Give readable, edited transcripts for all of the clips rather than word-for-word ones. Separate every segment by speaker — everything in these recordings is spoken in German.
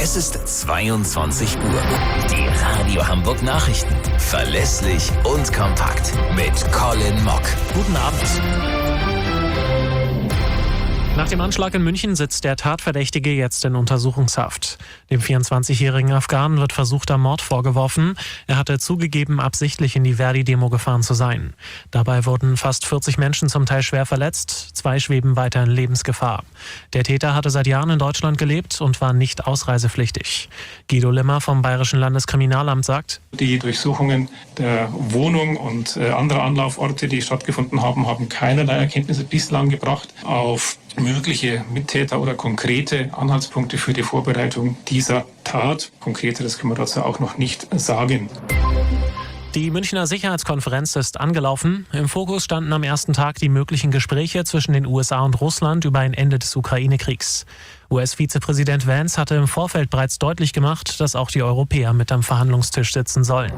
Speaker 1: Es ist 22 Uhr. Die Radio Hamburg Nachrichten. Verlässlich und kompakt. Mit Colin Mock.
Speaker 2: Guten Abend. Nach dem Anschlag in München sitzt der Tatverdächtige jetzt in Untersuchungshaft. Dem 24-jährigen Afghanen wird versuchter Mord vorgeworfen. Er hatte zugegeben, absichtlich in die Verdi-Demo gefahren zu sein. Dabei wurden fast 40 Menschen zum Teil schwer verletzt. 2 schweben weiter in Lebensgefahr. Der Täter hatte seit Jahren in Deutschland gelebt und war nicht ausreisepflichtig. Guido Limmer vom Bayerischen Landeskriminalamt sagt:
Speaker 3: Die Durchsuchungen der Wohnung und anderer Anlauforte, die stattgefunden haben, haben keinerlei Erkenntnisse bislang gebracht auf mögliche Mittäter oder konkrete Anhaltspunkte für die Vorbereitung dieser Tat. Konkreteres können wir dazu auch noch nicht sagen.
Speaker 2: Die Münchner Sicherheitskonferenz ist angelaufen. Im Fokus standen am ersten Tag die möglichen Gespräche zwischen den USA und Russland über ein Ende des Ukraine-Kriegs. US-Vizepräsident Vance hatte im Vorfeld bereits deutlich gemacht, dass auch die Europäer mit am Verhandlungstisch sitzen sollen.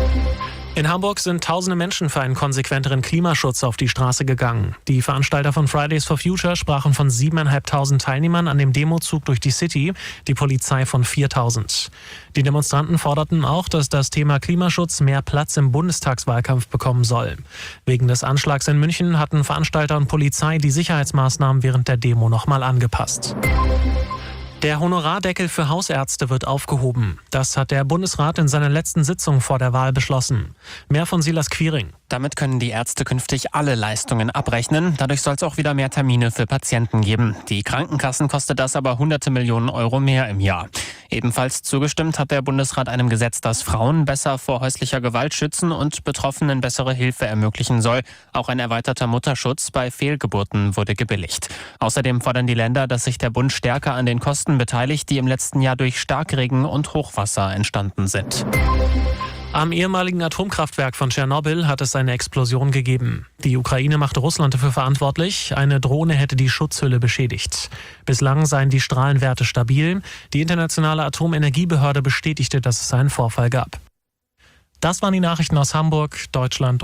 Speaker 2: In Hamburg sind tausende Menschen für einen konsequenteren Klimaschutz auf die Straße gegangen. Die Veranstalter von Fridays for Future sprachen von 7.500 Teilnehmern an dem Demozug durch die City, die Polizei von 4.000. Die Demonstranten forderten auch, dass das Thema Klimaschutz mehr Platz im Bundestagswahlkampf bekommen soll. Wegen des Anschlags in München hatten Veranstalter und Polizei die Sicherheitsmaßnahmen während der Demo nochmal angepasst. Der Honorardeckel für Hausärzte wird aufgehoben. Das hat der Bundesrat in seiner letzten Sitzung vor der Wahl beschlossen. Mehr von Silas Quiring.
Speaker 4: Damit können die Ärzte künftig alle Leistungen abrechnen. Dadurch soll es auch wieder mehr Termine für Patienten geben. Die Krankenkassen kostet das aber hunderte Millionen Euro mehr im Jahr. Ebenfalls zugestimmt hat der Bundesrat einem Gesetz, das Frauen besser vor häuslicher Gewalt schützen und Betroffenen bessere Hilfe ermöglichen soll. Auch ein erweiterter Mutterschutz bei Fehlgeburten wurde gebilligt. Außerdem fordern die Länder, dass sich der Bund stärker an den Kosten beteiligt, die im letzten Jahr durch Starkregen und Hochwasser entstanden sind.
Speaker 2: Am ehemaligen Atomkraftwerk von Tschernobyl hat es eine Explosion gegeben. Die Ukraine machte Russland dafür verantwortlich. Eine Drohne hätte die Schutzhülle beschädigt. Bislang seien die Strahlenwerte stabil. Die Internationale Atomenergiebehörde bestätigte, dass es einen Vorfall gab. Das waren die Nachrichten aus Hamburg, Deutschland